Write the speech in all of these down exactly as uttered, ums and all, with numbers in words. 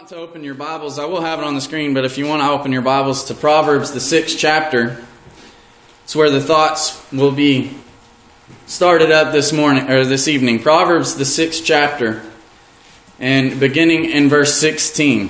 want to open your Bibles, I will have it on the screen, but if you want to open your Bibles to Proverbs, the sixth chapter, it's where the thoughts will be started up this morning or this evening. Proverbs, the sixth chapter, and beginning in verse sixteen.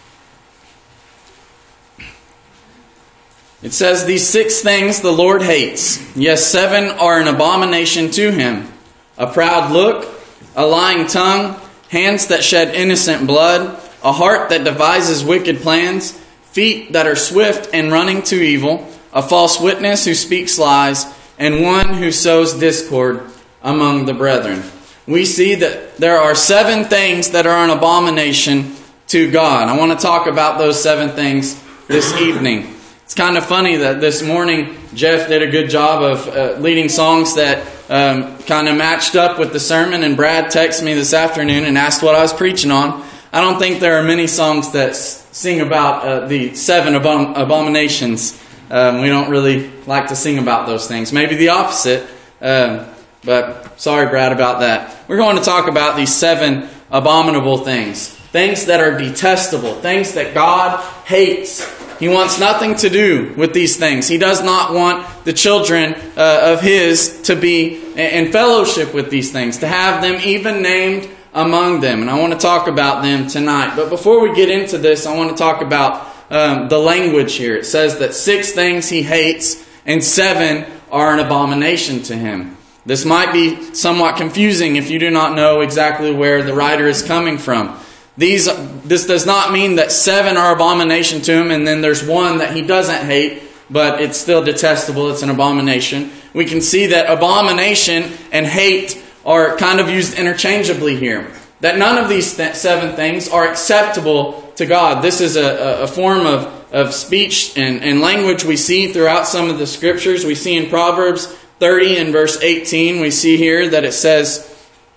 It says, "These six things the Lord hates. Yes, seven are an abomination to him: a proud look, a lying tongue, hands that shed innocent blood, a heart that devises wicked plans, feet that are swift in running to evil, a false witness who speaks lies, and one who sows discord among the brethren." We see that there are seven things that are an abomination to God. I want to talk about those seven things this evening. It's kind of funny that this morning Jeff did a good job of uh, leading songs that um, kind of matched up with the sermon, and Brad texted me this afternoon and asked what I was preaching on. I don't think there are many songs that s- sing about uh, the seven abom- abominations. Um, we don't really like to sing about those things. Maybe the opposite, um, but sorry, Brad, about that. We're going to talk about these seven abominable things. Things that are detestable. Things that God hates. He wants nothing to do with these things. He does not want the children uh, of His to be in fellowship with these things, to have them even named among them. And I want to talk about them tonight. But before we get into this, I want to talk about um, the language here. It says that six things He hates and seven are an abomination to Him. This might be somewhat confusing if you do not know exactly where the writer is coming from. These, this does not mean that seven are abomination to Him and then there's one that He doesn't hate, but it's still detestable, it's an abomination. We can see that abomination and hate are kind of used interchangeably here. That none of these th- seven things are acceptable to God. This is a, a form of, of speech and, and language we see throughout some of the scriptures. We see in Proverbs thirty and verse eighteen, we see here that it says,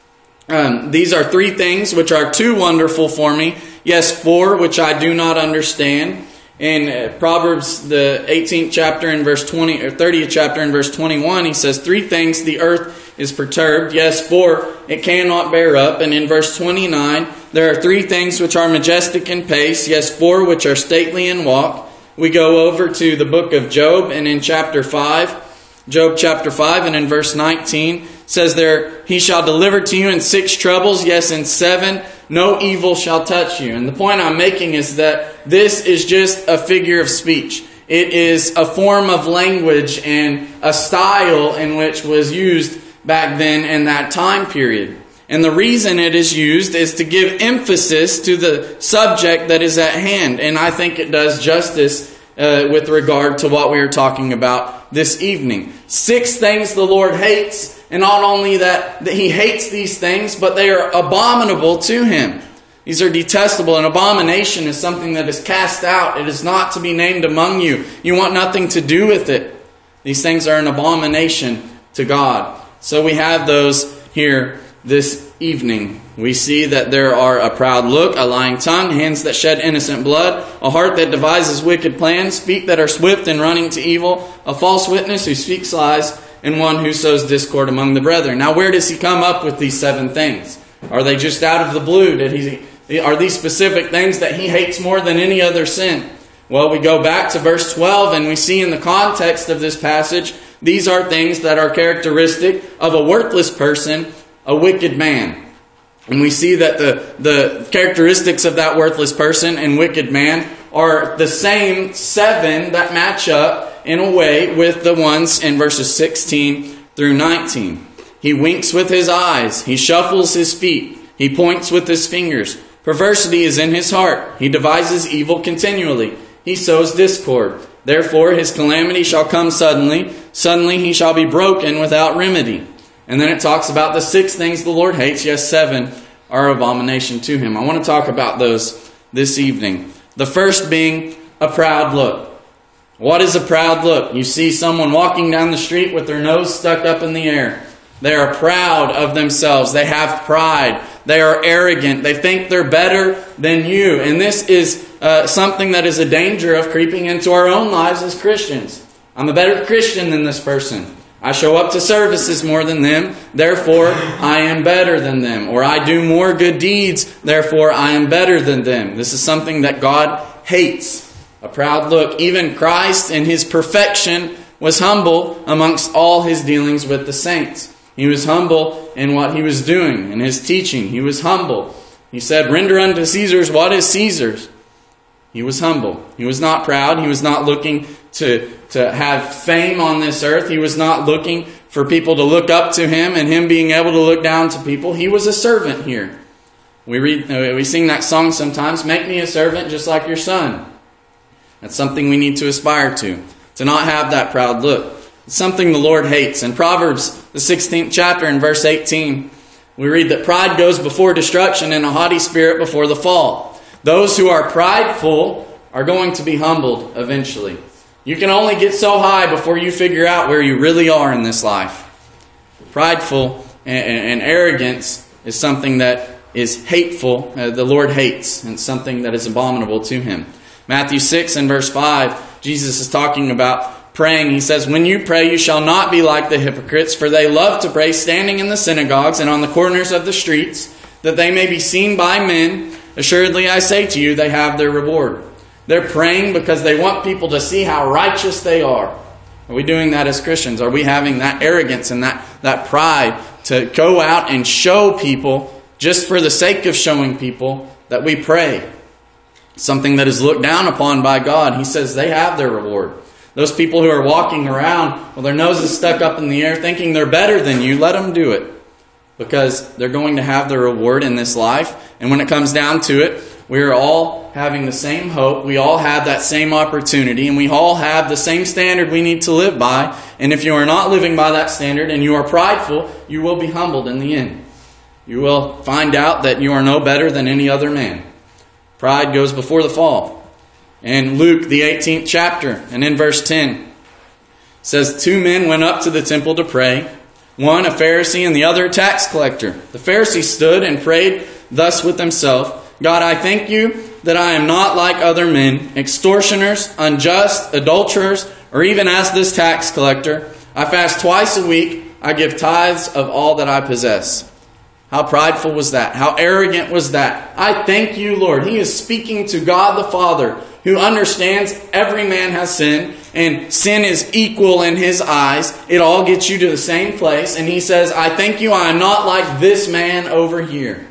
Um, these are three things which are too wonderful for me. Yes, four which I do not understand. In uh, Proverbs, the eighteenth chapter in verse twenty, or thirtieth chapter in verse twenty-one, he says, "Three things the earth is perturbed. Yes, four it cannot bear up." And in verse twenty-nine, "There are three things which are majestic in pace. Yes, four which are stately in walk." We go over to the book of Job, and in chapter five, Job chapter five, and in verse nineteen, says there, "He shall deliver to you in six troubles, yes, in seven, no evil shall touch you." And the point I'm making is that this is just a figure of speech. It is a form of language and a style in which was used back then in that time period. And the reason it is used is to give emphasis to the subject that is at hand. And I think it does justice uh, with regard to what we are talking about this evening. Six things the Lord hates. And not only that, that He hates these things, but they are abominable to Him. These are detestable. An abomination is something that is cast out. It is not to be named among you. You want nothing to do with it. These things are an abomination to God. So we have those here this evening. We see that there are a proud look, a lying tongue, hands that shed innocent blood, a heart that devises wicked plans, feet that are swift in running to evil, a false witness who speaks lies, and one who sows discord among the brethren. Now, where does he come up with these seven things? Are they just out of the blue? Did he? Are these specific things that he hates more than any other sin? Well, we go back to verse twelve, and we see in the context of this passage, these are things that are characteristic of a worthless person, a wicked man. And we see that the, the characteristics of that worthless person and wicked man are the same seven that match up in a way with the ones in verses sixteen through nineteen. He winks with his eyes. He shuffles his feet. He points with his fingers. Perversity is in his heart. He devises evil continually. He sows discord. Therefore his calamity shall come suddenly. Suddenly he shall be broken without remedy. And then it talks about the six things the Lord hates. Yes, seven are abomination to Him. I want to talk about those this evening. The first being a proud look. What is a proud look? You see someone walking down the street with their nose stuck up in the air. They are proud of themselves. They have pride. They are arrogant. They think they're better than you. And this is uh, something that is a danger of creeping into our own lives as Christians. I'm a better Christian than this person. I show up to services more than them, therefore I am better than them. Or I do more good deeds, therefore I am better than them. This is something that God hates. A proud look. Even Christ in His perfection was humble amongst all His dealings with the saints. He was humble in what He was doing, in His teaching. He was humble. He said, render unto Caesar's what is Caesar's. He was humble. He was not proud. He was not looking to, to have fame on this earth. He was not looking for people to look up to Him and Him being able to look down to people. He was a servant here. We read, we sing that song sometimes, make me a servant just like your son. That's something we need to aspire to, to not have that proud look. It's something the Lord hates. In Proverbs, the sixteenth chapter, in verse eighteen, we read that pride goes before destruction and a haughty spirit before the fall. Those who are prideful are going to be humbled eventually. You can only get so high before you figure out where you really are in this life. Prideful and, and arrogance is something that is hateful, uh, the Lord hates, and something that is abominable to Him. Matthew six and verse five, Jesus is talking about praying. He says, when you pray, you shall not be like the hypocrites, for they love to pray standing in the synagogues and on the corners of the streets, that they may be seen by men. Assuredly, I say to you, they have their reward. They're praying because they want people to see how righteous they are. Are we doing that as Christians? Are we having that arrogance and that, that pride to go out and show people, just for the sake of showing people, that we pray? Something that is looked down upon by God. He says they have their reward. Those people who are walking around with their noses stuck up in the air thinking they're better than you, let them do it. Because they're going to have their reward in this life. And when it comes down to it, we are all having the same hope. We all have that same opportunity. And we all have the same standard we need to live by. And if you are not living by that standard and you are prideful, you will be humbled in the end. You will find out that you are no better than any other man. Pride goes before the fall. In Luke, the eighteenth chapter, and in verse ten, it says, two men went up to the temple to pray, one a Pharisee and the other a tax collector. The Pharisee stood and prayed thus with himself, God, I thank you that I am not like other men, extortioners, unjust, adulterers, or even as this tax collector. I fast twice a week. I give tithes of all that I possess. How prideful was that? How arrogant was that? I thank you, Lord. He is speaking to God the Father, who understands every man has sinned, and sin is equal in His eyes. It all gets you to the same place. And He says, I thank you, I am not like this man over here.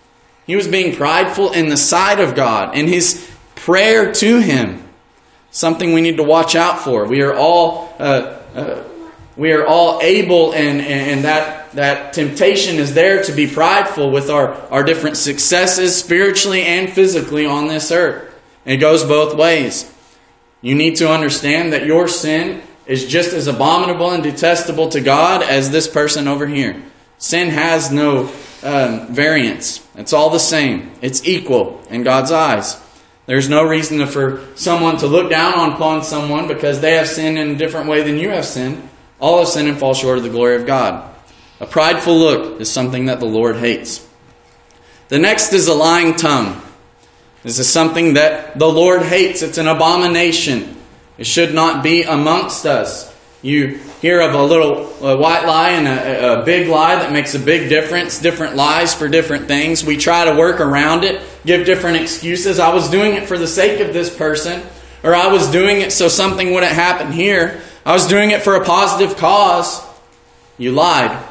He was being prideful in the sight of God, in His prayer to Him. Something we need to watch out for. We are all uh, uh, we are all able, and, and that, that temptation is there to be prideful with our, our different successes spiritually and physically on this earth. It goes both ways. You need to understand that your sin is just as abominable and detestable to God as this person over here. Sin has no um, variance. It's all the same. It's equal in God's eyes. There's no reason for someone to look down upon someone because they have sinned in a different way than you have sinned. All have sinned and fall short of the glory of God. A prideful look is something that the Lord hates. The next is a lying tongue. This is something that the Lord hates. It's an abomination. It should not be amongst us. You hear of a little a white lie and a, a big lie that makes a big difference. Different lies for different things. We try to work around it, give different excuses. I was doing it for the sake of this person, or I was doing it so something wouldn't happen here. I was doing it for a positive cause. You lied.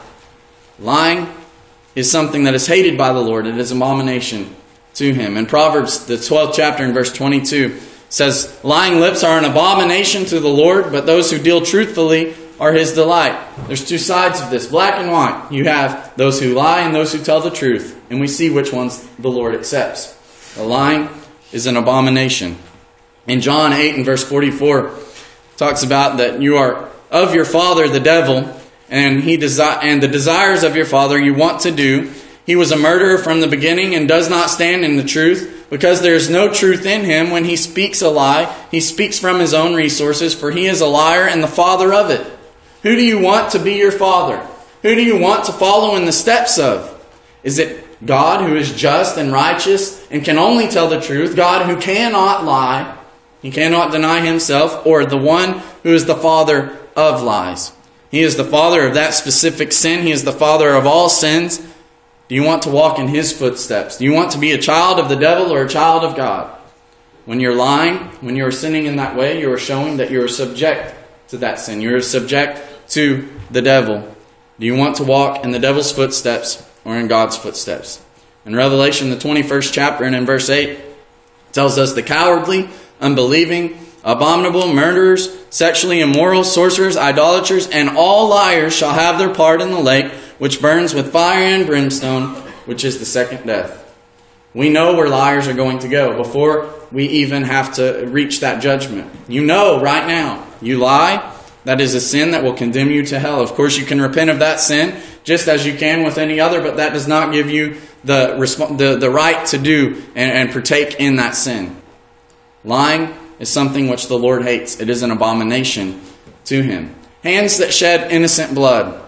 Lying is something that is hated by the Lord. It is an abomination to Him. In Proverbs, the twelfth chapter, in verse twenty-two, says, lying lips are an abomination to the Lord, but those who deal truthfully are His delight. There's two sides of this, black and white. You have those who lie and those who tell the truth. And we see which ones the Lord accepts. The lying is an abomination. In John eight and verse forty-four, talks about that you are of your father, the devil, and he desi- and the desires of your father you want to do. He was a murderer from the beginning and does not stand in the truth, because there is no truth in him. When he speaks a lie, he speaks from his own resources, for he is a liar and the father of it. Who do you want to be your father? Who do you want to follow in the steps of? Is it God, who is just and righteous and can only tell the truth? God, who cannot lie, He cannot deny Himself, or the one who is the father of lies? He is the father of that specific sin. He is the father of all sins. Do you want to walk in His footsteps? Do you want to be a child of the devil or a child of God? When you're lying, when you're sinning in that way, you are showing that you are subject to that sin. You are subject to the devil. Do you want to walk in the devil's footsteps or in God's footsteps? In Revelation, the twenty-first chapter, and in verse eight, it tells us the cowardly, unbelieving, abominable, murderers, sexually immoral, sorcerers, idolaters, and all liars shall have their part in the lake, which burns with fire and brimstone, which is the second death. We know where liars are going to go before we even have to reach that judgment. You know right now, you lie, that is a sin that will condemn you to hell. Of course, you can repent of that sin just as you can with any other, but that does not give you the the, the right to do and, and partake in that sin. Lying is something which the Lord hates. It is an abomination to Him. Hands that shed innocent blood.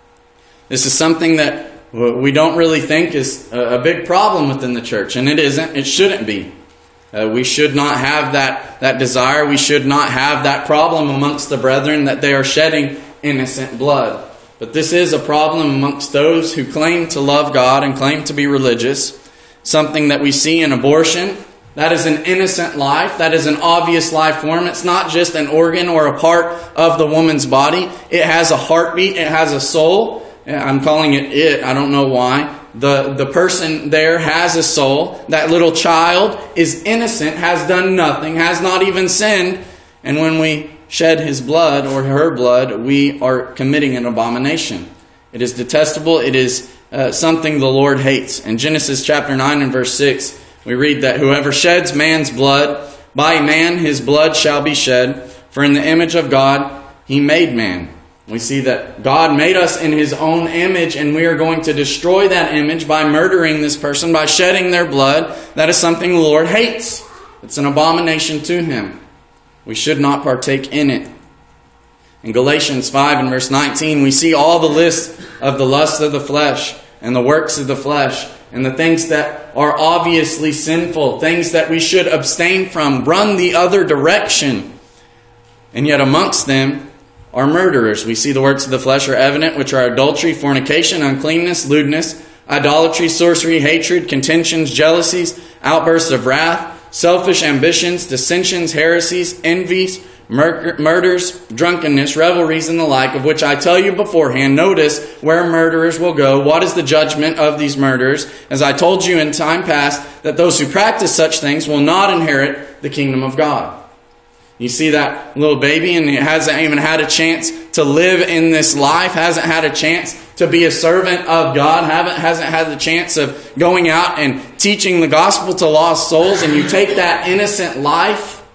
This is something that we don't really think is a big problem within the church, and it isn't. It shouldn't be. Uh, we should not have that, that desire. We should not have that problem amongst the brethren that they are shedding innocent blood. But this is a problem amongst those who claim to love God and claim to be religious. Something that we see in abortion. That is an innocent life. That is an obvious life form. It's not just an organ or a part of the woman's body. It has a heartbeat. It has a soul. I'm calling it it. I don't know why. The, the person there has a soul. That little child is innocent, has done nothing, has not even sinned. And when we shed his blood or her blood, we are committing an abomination. It is detestable. It is uh, something the Lord hates. In Genesis chapter nine and verse six, we read that whoever sheds man's blood, by man his blood shall be shed. For in the image of God He made man. We see that God made us in His own image, and we are going to destroy that image by murdering this person, by shedding their blood. That is something the Lord hates. It's an abomination to Him. We should not partake in it. In Galatians five and verse nineteen, we see all the list of the lusts of the flesh and the works of the flesh and the things that are obviously sinful, things that we should abstain from, run the other direction. And yet amongst them are murderers. We see the works of the flesh are evident, which are adultery, fornication, uncleanness, lewdness, idolatry, sorcery, hatred, contentions, jealousies, outbursts of wrath, selfish ambitions, dissensions, heresies, envies, mur- murders, drunkenness, revelries, and the like, of which I tell you beforehand. Notice where murderers will go. What is the judgment of these murderers? As I told you in time past, that those who practice such things will not inherit the kingdom of God. You see that little baby, and it hasn't even had a chance to live in this life, hasn't had a chance to be a servant of God, haven't, hasn't had the chance of going out and teaching the gospel to lost souls, and you take that innocent life,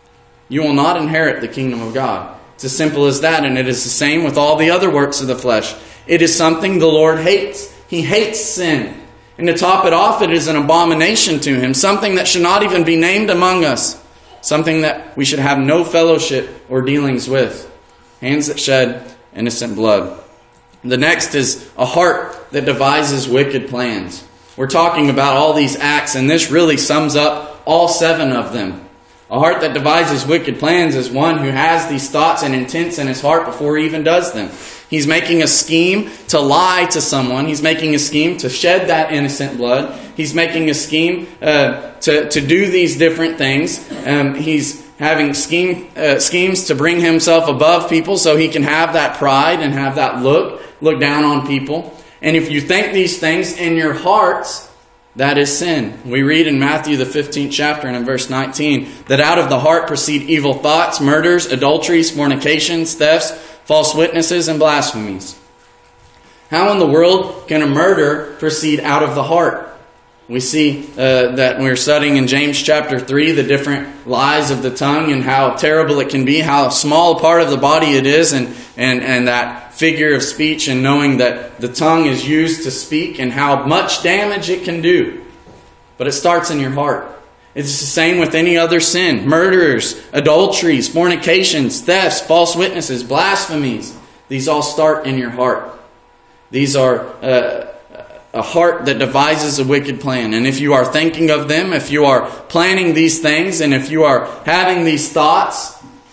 you will not inherit the kingdom of God. It's as simple as that, and it is the same with all the other works of the flesh. It is something the Lord hates. He hates sin. And to top it off, it is an abomination to Him, something that should not even be named among us. Something that we should have no fellowship or dealings with. Hands that shed innocent blood. The next is a heart that devises wicked plans. We're talking about all these acts, and this really sums up all seven of them. A heart that devises wicked plans is one who has these thoughts and intents in his heart before he even does them. He's making a scheme to lie to someone. He's making a scheme to shed that innocent blood. He's making a scheme uh, to, to do these different things. Um, he's having scheme uh, schemes to bring himself above people so he can have that pride and have that look, look down on people. And if you think these things in your hearts, that is sin. We read in Matthew the fifteenth chapter and in verse nineteen that out of the heart proceed evil thoughts, murders, adulteries, fornications, thefts, false witnesses, and blasphemies. How in the world can a murder proceed out of the heart? We see uh, that we're studying in James chapter three the different lies of the tongue and how terrible it can be, how small a part of the body it is, and, and, and that figure of speech, and knowing that the tongue is used to speak and how much damage it can do. But it starts in your heart. It's the same with any other sin. Murderers, adulteries, fornications, thefts, false witnesses, blasphemies. These all start in your heart. These are uh, a heart that devises a wicked plan. And if you are thinking of them, if you are planning these things, and if you are having these thoughts,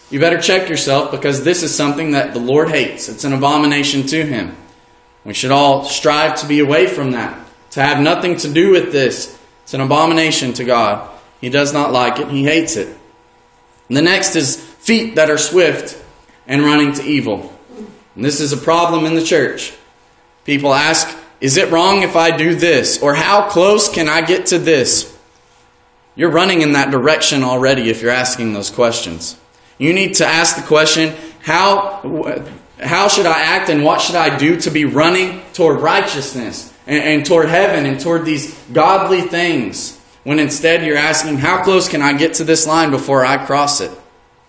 you better check yourself, because this is something that the Lord hates. It's an abomination to Him. We should all strive to be away from that, to have nothing to do with this. It's an abomination to God. He does not like it. He hates it. And the next is feet that are swift and running to evil. And this is a problem in the church. People ask, is it wrong if I do this? Or how close can I get to this? You're running in that direction already if you're asking those questions. You need to ask the question, how, how should I act and what should I do to be running toward righteousness and, and toward heaven and toward these godly things? When instead you're asking, how close can I get to this line before I cross it?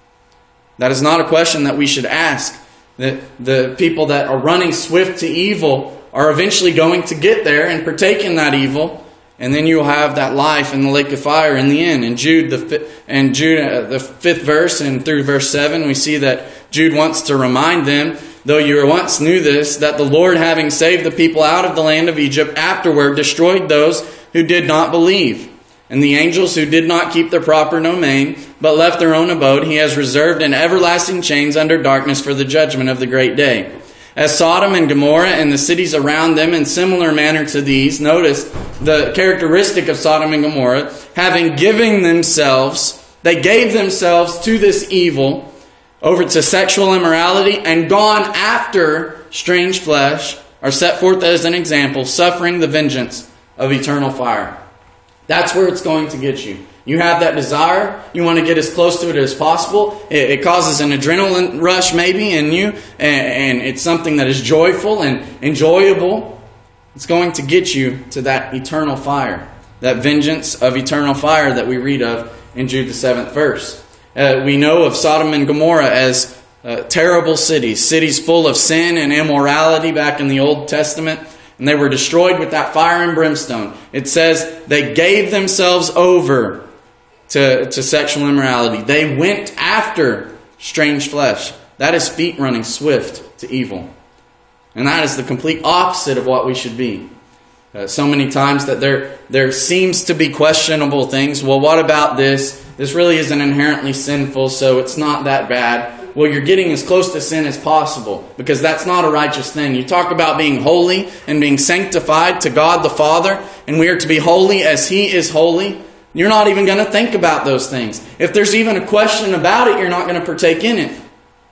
That is not a question that we should ask. The, the people that are running swift to evil are eventually going to get there and partake in that evil, and then you'll have that life in the lake of fire in the end. In Jude, the and Jude, uh, the fifth verse and through verse seven, we see that Jude wants to remind them, though you once knew this, that the Lord, having saved the people out of the land of Egypt, afterward destroyed those who did not believe. And the angels who did not keep their proper domain, but left their own abode, He has reserved in everlasting chains under darkness for the judgment of the great day. As Sodom and Gomorrah and the cities around them in similar manner to these, notice the characteristic of Sodom and Gomorrah, having given themselves, they gave themselves to this evil, over to sexual immorality, and gone after strange flesh, are set forth as an example, suffering the vengeance of eternal fire. That's where it's going to get you. You have that desire. You want to get as close to it as possible. It, it causes an adrenaline rush maybe in you. And, and it's something that is joyful and enjoyable. It's going to get you to that eternal fire. That vengeance of eternal fire that we read of in Jude the seventh verse. Uh, we know of Sodom and Gomorrah as uh, terrible cities. Cities full of sin and immorality back in the Old Testament. And they were destroyed with that fire and brimstone. It says they gave themselves over to, to sexual immorality. They went after strange flesh. That is feet running swift to evil. And that is the complete opposite of what we should be. Uh, so many times that there, there seems to be questionable things. Well, what about this? This really isn't inherently sinful, so it's not that bad. Well, you're getting as close to sin as possible, because that's not a righteous thing. You talk about being holy and being sanctified to God the Father, and we are to be holy as He is holy. You're not even going to think about those things. If there's even a question about it, you're not going to partake in it.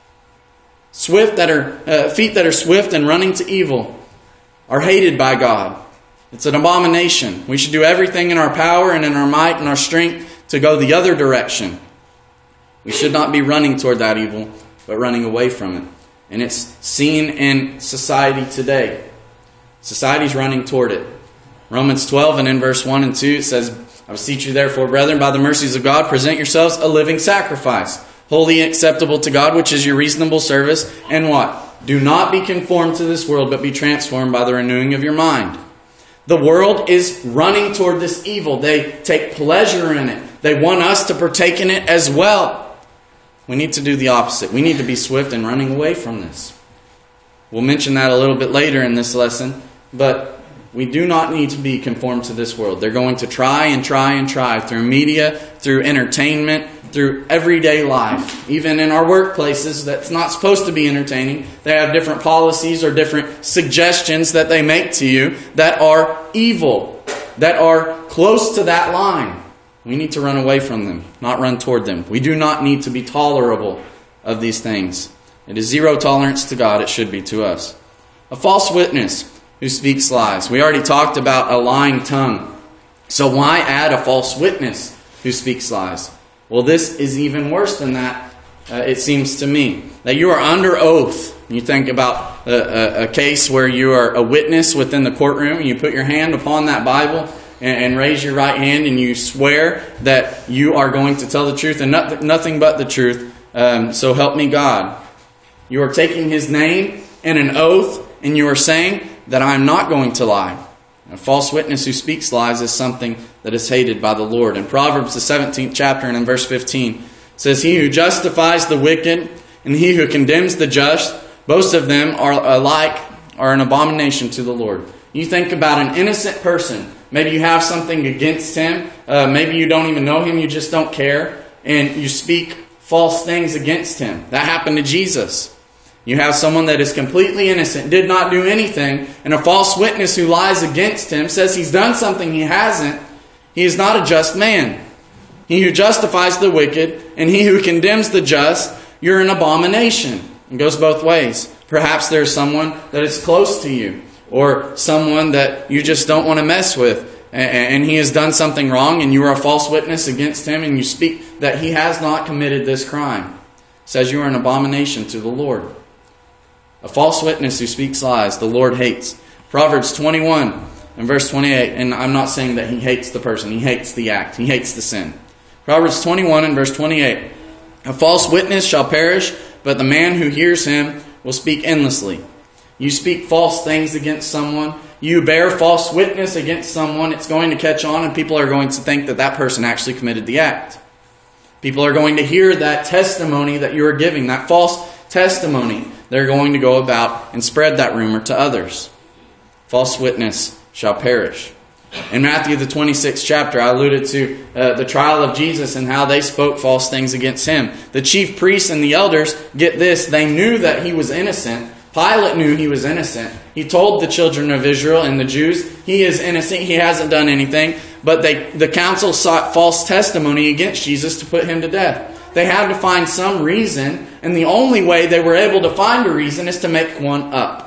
Swift that are uh, feet that are swift and running to evil are hated by God. It's an abomination. We should do everything in our power and in our might and our strength to go the other direction. We should not be running toward that evil, but running away from it. And it's seen in society today. Society's running toward it. Romans twelve and in verse one and two it says, I beseech you therefore, brethren, by the mercies of God, present yourselves a living sacrifice, holy and acceptable to God, which is your reasonable service. And what? Do not be conformed to this world, but be transformed by the renewing of your mind. The world is running toward this evil. They take pleasure in it. They want us to partake in it as well. We need to do the opposite. We need to be swift and running away from this. We'll mention that a little bit later in this lesson, but we do not need to be conformed to this world. They're going to try and try and try through media, through entertainment, through everyday life. Even in our workplaces, that's not supposed to be entertaining. They have different policies or different suggestions that they make to you that are evil, that are close to that line. We need to run away from them, not run toward them. We do not need to be tolerable of these things. It is zero tolerance to God. It should be to us. A false witness who speaks lies. We already talked about a lying tongue. So why add a false witness who speaks lies? Well, this is even worse than that, uh, it seems to me. That you are under oath. You think about a, a, a case where you are a witness within the courtroom. You put your hand upon that Bible and raise your right hand and you swear that you are going to tell the truth and not, nothing but the truth. Um, so help me God. You are taking His name and an oath, and you are saying that I am not going to lie. A false witness who speaks lies is something that is hated by the Lord. In Proverbs, the seventeenth chapter, and in verse fifteen, it says, He who justifies the wicked and he who condemns the just, both of them are alike, are an abomination to the Lord. You think about an innocent person. Maybe you have something against him. Uh, maybe you don't even know him. You just don't care. And you speak false things against him. That happened to Jesus. You have someone that is completely innocent, did not do anything, and a false witness who lies against him, says he's done something he hasn't. He is not a just man. He who justifies the wicked and he who condemns the just, you're an abomination. It goes both ways. Perhaps there's someone that is close to you, or someone that you just don't want to mess with, and he has done something wrong, and you are a false witness against him, and you speak that he has not committed this crime. It says you are an abomination to the Lord. A false witness who speaks lies, the Lord hates. Proverbs twenty-one and verse twenty-eight, and I'm not saying that he hates the person, he hates the act, he hates the sin. Proverbs twenty-one and verse twenty-eight, a false witness shall perish, but the man who hears him will speak endlessly. You speak false things against someone, you bear false witness against someone, it's going to catch on, and people are going to think that that person actually committed the act. People are going to hear that testimony that you are giving, that false testimony. They're going to go about and spread that rumor to others. False witness shall perish. In Matthew the twenty-sixth chapter, I alluded to uh, the trial of Jesus and how they spoke false things against him. The chief priests and the elders, get this, they knew that he was innocent. Pilate knew he was innocent. He told the children of Israel and the Jews, he is innocent, he hasn't done anything. But they, the council sought false testimony against Jesus to put him to death. They had to find some reason, and the only way they were able to find a reason is to make one up.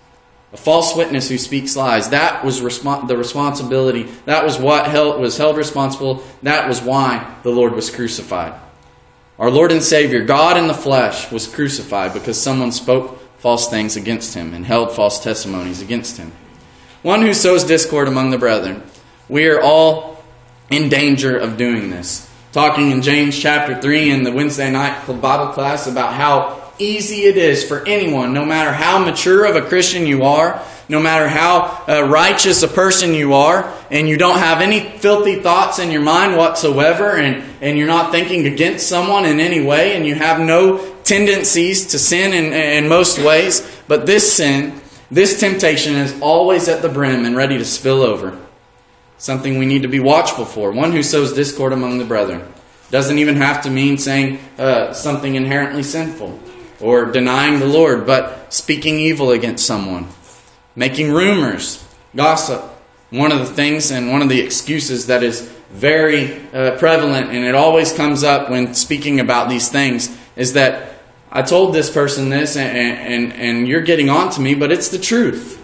A false witness who speaks lies. That was resp- the responsibility. That was what held, was held responsible. That was why the Lord was crucified. Our Lord and Savior, God in the flesh, was crucified because someone spoke false things against him and held false testimonies against him. One who sows discord among the brethren. We are all in danger of doing this. Talking in James chapter three in the Wednesday night Bible class about how easy it is for anyone, no matter how mature of a Christian you are, no matter how uh, righteous a person you are, and you don't have any filthy thoughts in your mind whatsoever, and, and you're not thinking against someone in any way, and you have no tendencies to sin in, in most ways, but this sin, this temptation is always at the brim and ready to spill over. Something we need to be watchful for. One who sows discord among the brethren. Doesn't even have to mean saying uh, something inherently sinful or denying the Lord, but speaking evil against someone. Making rumors, gossip. One of the things and one of the excuses that is very uh, prevalent, and it always comes up when speaking about these things, is that I told this person this and, and, and you're getting on to me, but it's the truth.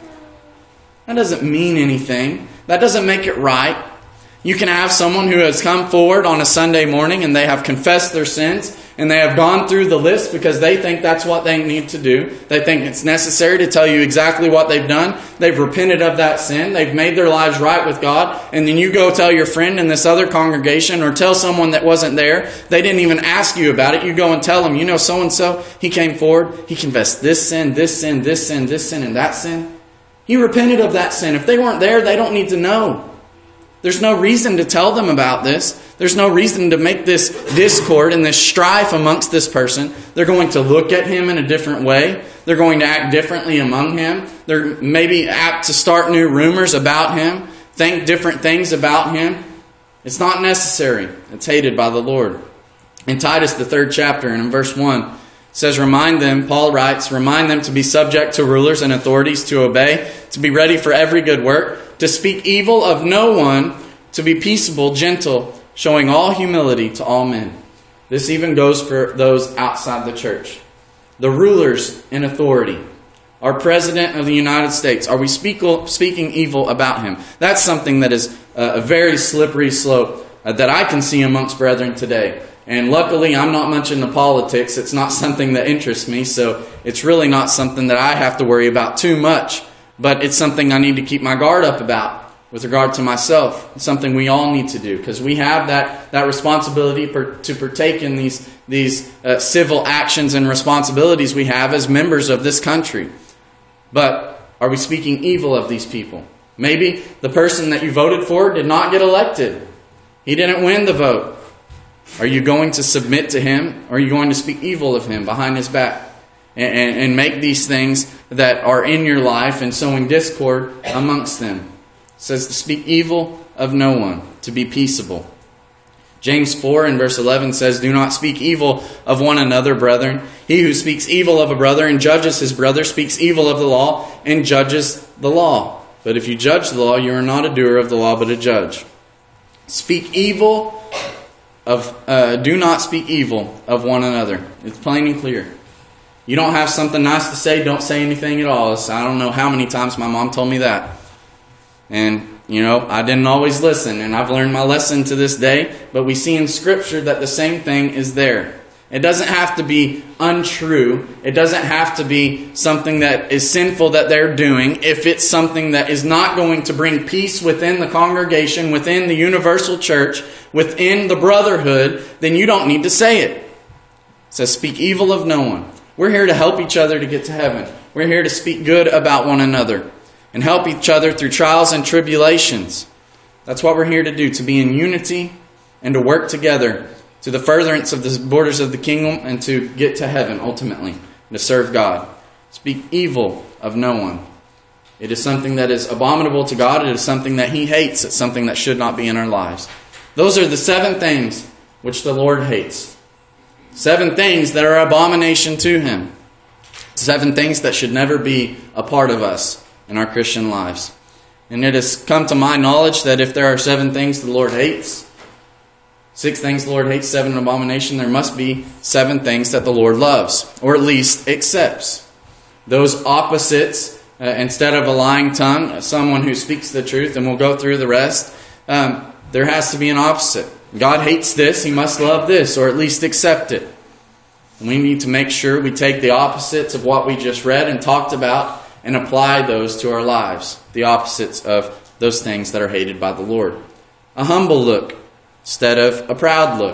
That doesn't mean anything. That doesn't make it right. You can have someone who has come forward on a Sunday morning and they have confessed their sins and they have gone through the list because they think that's what they need to do. They think it's necessary to tell you exactly what they've done. They've repented of that sin. They've made their lives right with God. And then you go tell your friend in this other congregation or tell someone that wasn't there. They didn't even ask you about it. You go and tell them, you know, so-and-so, he came forward. He confessed this sin, this sin, this sin, this sin, and that sin. He repented of that sin. If they weren't there, they don't need to know. There's no reason to tell them about this. There's no reason to make this discord and this strife amongst this person. They're going to look at him in a different way. They're going to act differently among him. They're maybe apt to start new rumors about him, think different things about him. It's not necessary. It's hated by the Lord. In Titus, the third chapter, and in verse one, it says, remind them, Paul writes, remind them to be subject to rulers and authorities, to obey, to be ready for every good work, to speak evil of no one, to be peaceable, gentle, showing all humility to all men. This even goes for those outside the church. The rulers in authority. Our President of the United States. Are we speak, speaking evil about him? That's something that is a very slippery slope that I can see amongst brethren today. And luckily, I'm not much into politics. It's not something that interests me, so it's really not something that I have to worry about too much. But it's something I need to keep my guard up about with regard to myself. It's something we all need to do because we have that, that responsibility per, to partake in these, these uh, civil actions and responsibilities we have as members of this country. But are we speaking evil of these people? Maybe the person that you voted for did not get elected. He didn't win the vote. Are you going to submit to him? Or are you going to speak evil of him behind his back? And, and, and make these things that are in your life and sowing discord amongst them. It says to speak evil of no one, to be peaceable. James four and verse eleven says, "Do not speak evil of one another, brethren. He who speaks evil of a brother and judges his brother speaks evil of the law and judges the law. But if you judge the law, you are not a doer of the law, but a judge." Speak evil of, uh, do not speak evil of one another. It's plain and clear. You don't have something nice to say, don't say anything at all. It's, I don't know how many times my mom told me that. And, you know, I didn't always listen, and I've learned my lesson to this day. But we see in Scripture that the same thing is there. It doesn't have to be untrue. It doesn't have to be something that is sinful that they're doing. If it's something that is not going to bring peace within the congregation, within the universal church, within the brotherhood, then you don't need to say it. It says, speak evil of no one. We're here to help each other to get to heaven. We're here to speak good about one another and help each other through trials and tribulations. That's what we're here to do, to be in unity and to work together to the furtherance of the borders of the kingdom and to get to heaven ultimately, and to serve God. Speak evil of no one. It is something that is abominable to God. It is something that He hates. It's something that should not be in our lives. Those are the seven things which the Lord hates. Seven things that are abomination to Him. Seven things that should never be a part of us in our Christian lives. And it has come to my knowledge that if there are seven things the Lord hates, six things the Lord hates, seven abomination, there must be seven things that the Lord loves, or at least accepts. Those opposites, uh, instead of a lying tongue, someone who speaks the truth, and we'll go through the rest, um, there has to be an opposite. God hates this, He must love this, or at least accept it. And we need to make sure we take the opposites of what we just read and talked about and apply those to our lives. The opposites of those things that are hated by the Lord. A humble look instead of a proud look.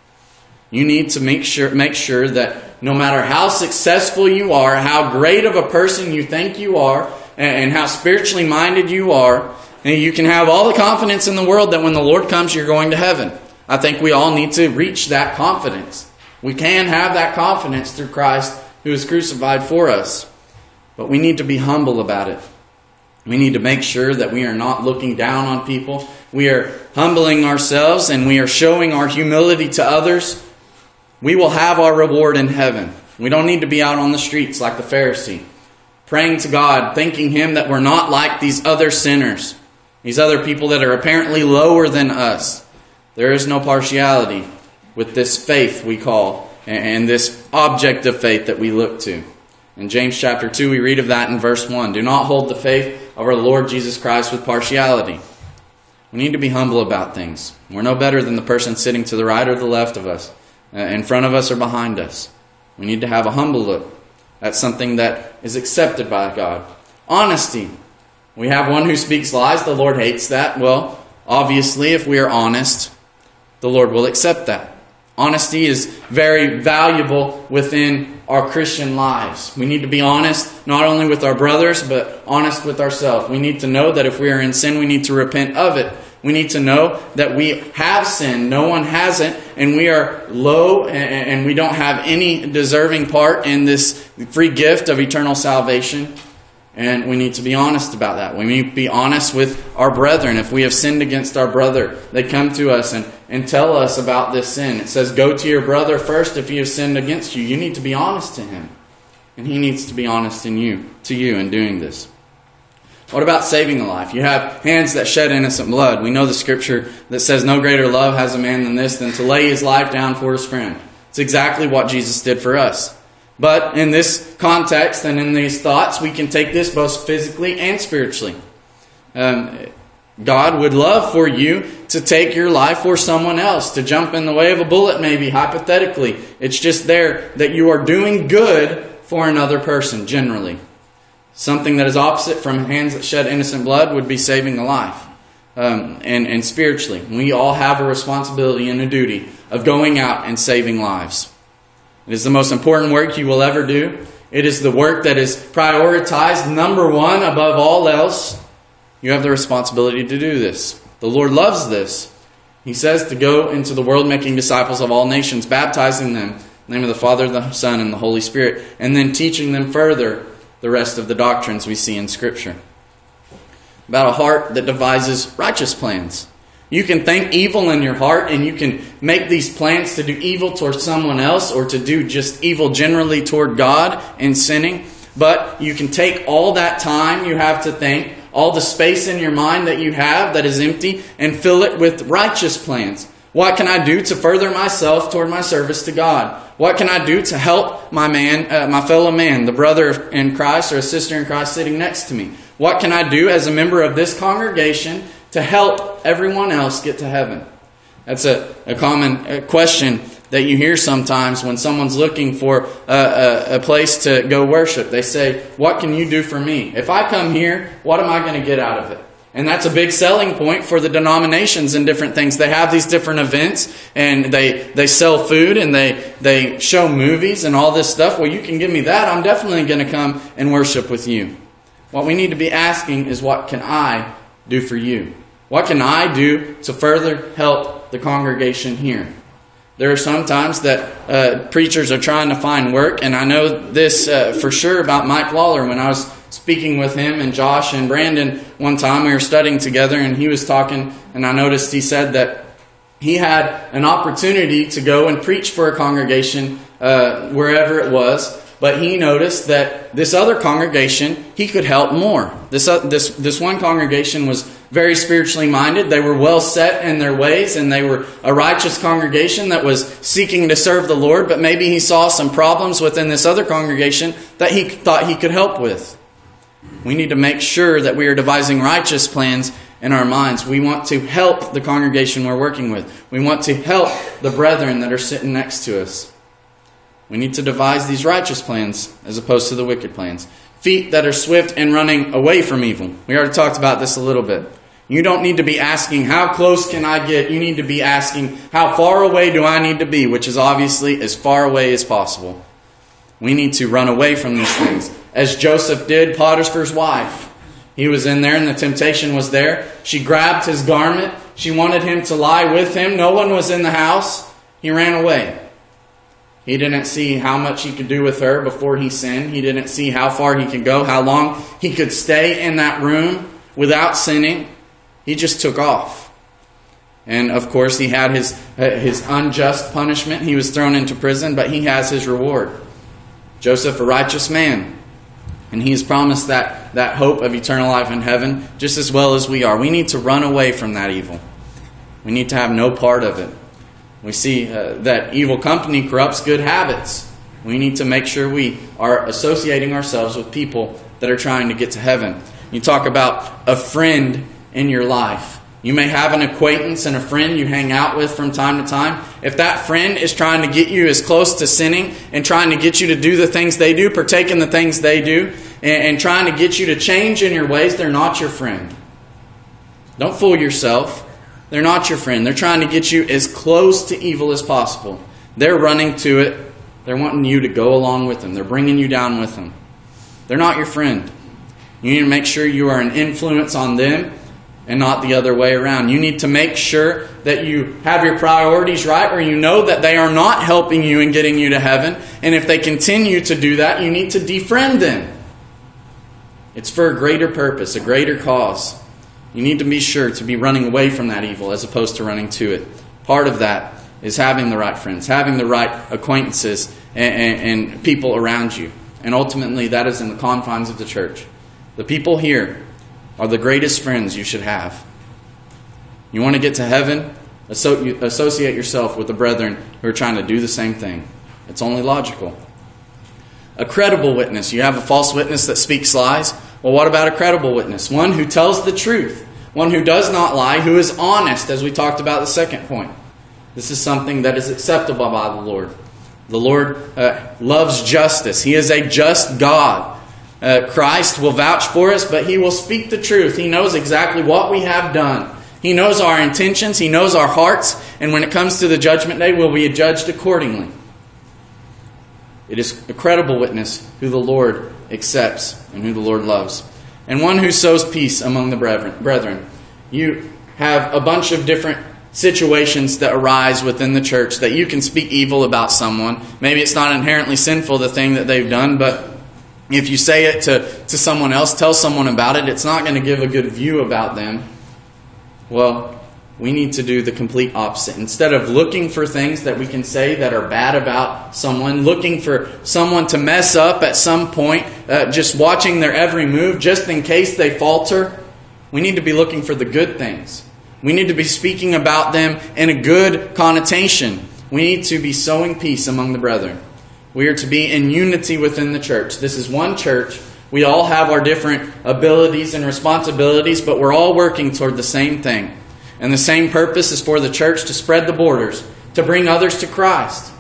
You need to make sure make sure that no matter how successful you are, how great of a person you think you are, and how spiritually minded you are, and you can have all the confidence in the world that when the Lord comes, you're going to heaven. I think we all need to reach that confidence. We can have that confidence through Christ who is crucified for us. But we need to be humble about it. We need to make sure that we are not looking down on people. We are humbling ourselves and we are showing our humility to others. We will have our reward in heaven. We don't need to be out on the streets like the Pharisee, praying to God, thanking Him that we're not like these other sinners, these other people that are apparently lower than us. There is no partiality with this faith we call and this object of faith that we look to. In James chapter two, we read of that in verse one. Do not hold the faith of our Lord Jesus Christ with partiality. We need to be humble about things. We're no better than the person sitting to the right or the left of us, in front of us or behind us. We need to have a humble look. That's something that is accepted by God. Honesty. We have one who speaks lies. The Lord hates that. Well, obviously, if we are honest, the Lord will accept that. Honesty is very valuable within our Christian lives. We need to be honest, not only with our brothers, but honest with ourselves. We need to know that if we are in sin, we need to repent of it. We need to know that we have sinned. No one hasn't, and we are low, and we don't have any deserving part in this free gift of eternal salvation. And we need to be honest about that. We need to be honest with our brethren. If we have sinned against our brother, they come to us and, and tell us about this sin. It says, go to your brother first if he has sinned against you. You need to be honest to him. And he needs to be honest in you, to you in doing this. What about saving a life? You have hands that shed innocent blood. We know the scripture that says, no greater love has a man than this, than to lay his life down for his friend. It's exactly what Jesus did for us. But in this context and in these thoughts, we can take this both physically and spiritually. Um, God would love for you to take your life for someone else, to jump in the way of a bullet maybe, hypothetically. It's just there that you are doing good for another person, generally. Something that is opposite from hands that shed innocent blood would be saving a life. Um, and, and spiritually, we all have a responsibility and a duty of going out and saving lives. It is the most important work you will ever do. It is the work that is prioritized number one above all else. You have the responsibility to do this. The Lord loves this. He says to go into the world making disciples of all nations, baptizing them in the name of the Father, the Son, and the Holy Spirit, and then teaching them further the rest of the doctrines we see in Scripture. About a heart that devises righteous plans. You can think evil in your heart, and you can make these plans to do evil towards someone else or to do just evil generally toward God and sinning. But you can take all that time you have to think, all the space in your mind that you have that is empty, and fill it with righteous plans. What can I do to further myself toward my service to God? What can I do to help my man, uh, my fellow man, the brother in Christ or a sister in Christ sitting next to me? What can I do as a member of this congregation to help everyone else get to heaven? That's a, a common uh, question that you hear sometimes when someone's looking for a, a, a place to go worship. They say, what can you do for me? If I come here, what am I going to get out of it? And that's a big selling point for the denominations and different things. They have these different events, and they, they sell food, and they, they show movies and all this stuff. Well, you can give me that. I'm definitely going to come and worship with you. What we need to be asking is, what can I do for you? What can I do to further help the congregation here? There are some times that uh, preachers are trying to find work, and I know this uh, for sure about Mike Lawler. When I was speaking with him and Josh and Brandon one time, we were studying together, and he was talking, and I noticed he said that he had an opportunity to go and preach for a congregation uh, wherever it was, but he noticed that this other congregation, he could help more. This uh, this this one congregation was very spiritually minded. They were well set in their ways, and they were a righteous congregation that was seeking to serve the Lord, but maybe he saw some problems within this other congregation that he thought he could help with. We need to make sure that we are devising righteous plans in our minds. We want to help the congregation we're working with. We want to help the brethren that are sitting next to us. We need to devise these righteous plans as opposed to the wicked plans. Feet that are swift and running away from evil. We already talked about this a little bit. You don't need to be asking, how close can I get? You need to be asking, how far away do I need to be? Which is obviously as far away as possible. We need to run away from these things. As Joseph did, Potiphar's wife. He was in there and the temptation was there. She grabbed his garment. She wanted him to lie with him. No one was in the house. He ran away. He didn't see how much he could do with her before he sinned. He didn't see how far he could go, how long he could stay in that room without sinning. He just took off. And of course, he had his, his unjust punishment. He was thrown into prison, but he has his reward. Joseph, a righteous man. And he has promised that, that hope of eternal life in heaven just as well as we are. We need to run away from that evil. We need to have no part of it. We see uh, that evil company corrupts good habits. We need to make sure we are associating ourselves with people that are trying to get to heaven. You talk about a friend in your life. You may have an acquaintance and a friend you hang out with from time to time. If that friend is trying to get you as close to sinning and trying to get you to do the things they do, partake in the things they do, and, and trying to get you to change in your ways, they're not your friend. Don't fool yourself. They're not your friend. They're trying to get you as close to evil as possible. They're running to it. They're wanting you to go along with them. They're bringing you down with them. They're not your friend. You need to make sure you are an influence on them and not the other way around. You need to make sure that you have your priorities right, or you know that they are not helping you and getting you to heaven. And if they continue to do that, you need to defriend them. It's for a greater purpose, a greater cause. You need to be sure to be running away from that evil as opposed to running to it. Part of that is having the right friends, having the right acquaintances and, and, and people around you. And ultimately, that is in the confines of the church. The people here are the greatest friends you should have. You want to get to heaven? Associate yourself with the brethren who are trying to do the same thing. It's only logical. A credible witness. You have a false witness that speaks lies. Well, what about a credible witness? One who tells the truth. One who does not lie, who is honest, as we talked about the second point. This is something that is acceptable by the Lord. The Lord uh, loves justice. He is a just God. Uh, Christ will vouch for us, but He will speak the truth. He knows exactly what we have done. He knows our intentions. He knows our hearts. And when it comes to the judgment day, we'll be judged accordingly. It is a credible witness who the Lord accepts and who the Lord loves. And one who sows peace among the brethren. You have a bunch of different situations that arise within the church that you can speak evil about someone. Maybe it's not inherently sinful, the thing that they've done, but if you say it to, to someone else, tell someone about it, it's not going to give a good view about them. Well, we need to do the complete opposite. Instead of looking for things that we can say that are bad about someone, looking for someone to mess up at some point, uh, just watching their every move just in case they falter, we need to be looking for the good things. We need to be speaking about them in a good connotation. We need to be sowing peace among the brethren. We are to be in unity within the church. This is one church. We all have our different abilities and responsibilities, but we're all working toward the same thing. And the same purpose is for the church to spread the borders, to bring others to Christ.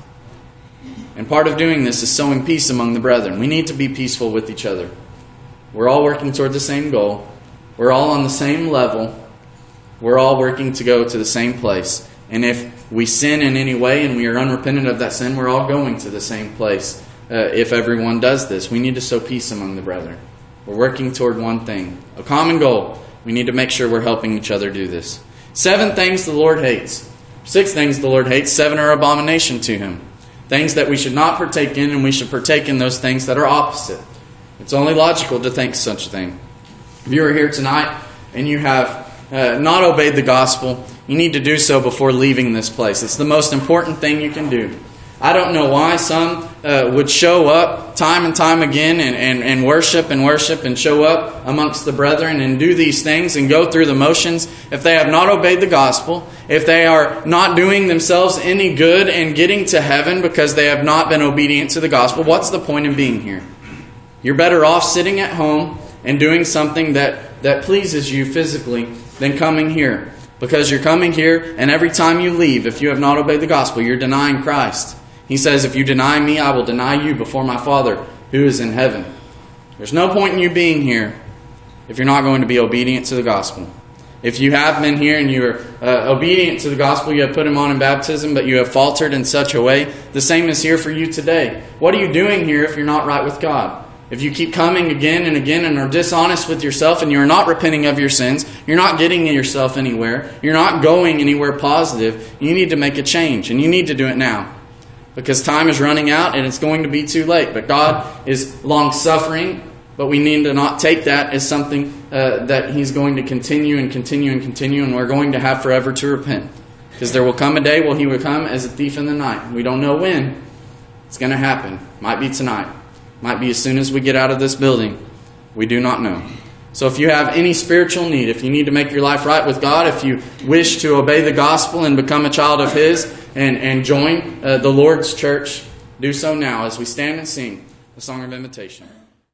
And part of doing this is sowing peace among the brethren. We need to be peaceful with each other. We're all working toward the same goal. We're all on the same level. We're all working to go to the same place. And if we sin in any way and we are unrepentant of that sin, we're all going to the same place. Uh, if everyone does this, we need to sow peace among the brethren. We're working toward one thing, a common goal. We need to make sure we're helping each other do this. Seven things the Lord hates. Six things the Lord hates. Seven are abomination to Him. Things that we should not partake in, and we should partake in those things that are opposite. It's only logical to think such a thing. If you are here tonight and you have uh, not obeyed the gospel, you need to do so before leaving this place. It's the most important thing you can do. I don't know why some uh, would show up time and time again and, and, and worship and worship and show up amongst the brethren and do these things and go through the motions if they have not obeyed the gospel, if they are not doing themselves any good and getting to heaven because they have not been obedient to the gospel. What's the point in being here? You're better off sitting at home and doing something that, that pleases you physically than coming here. Because you're coming here and every time you leave, if you have not obeyed the gospel, you're denying Christ. He says, if you deny me, I will deny you before my Father who is in heaven. There's no point in you being here if you're not going to be obedient to the gospel. If you have been here and you're uh, obedient to the gospel, you have put Him on in baptism, but you have faltered in such a way, the same is here for you today. What are you doing here if you're not right with God? If you keep coming again and again and are dishonest with yourself and you're not repenting of your sins, you're not getting yourself anywhere, you're not going anywhere positive, you need to make a change, and you need to do it now. Because time is running out and it's going to be too late. But God is long-suffering, but we need to not take that as something uh, that He's going to continue and continue and continue, and we're going to have forever to repent. Because there will come a day where He will come as a thief in the night. We don't know when it's going to happen. Might be tonight. Might be as soon as we get out of this building. We do not know. So if you have any spiritual need, if you need to make your life right with God, if you wish to obey the gospel and become a child of His and, and join uh, the Lord's church, do so now as we stand and sing the song of invitation.